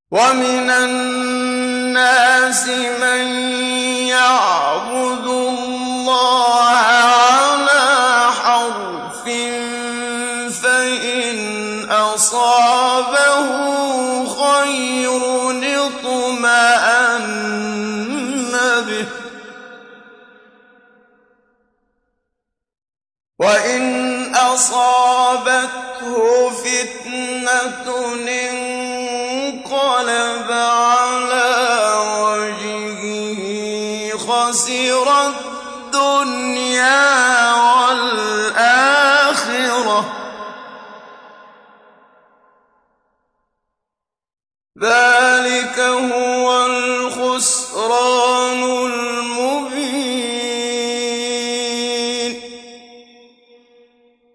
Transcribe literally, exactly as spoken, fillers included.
وَمِنَ النَّاسِ مَن يَعْبُدُ اللَّهَ عَلَىٰ حَرْفٍ فَإِنْ أَصَابَهُ خَيْرٌ اطْمَأَنَّ بِهِ وَإِنْ أَصَابَتْهُ فِتْنَةٌ انقَلَبَ عَلَىٰ وَجْهِهِ خَسِرَ الدُّنْيَا وَالْآخِرَةَ ۚ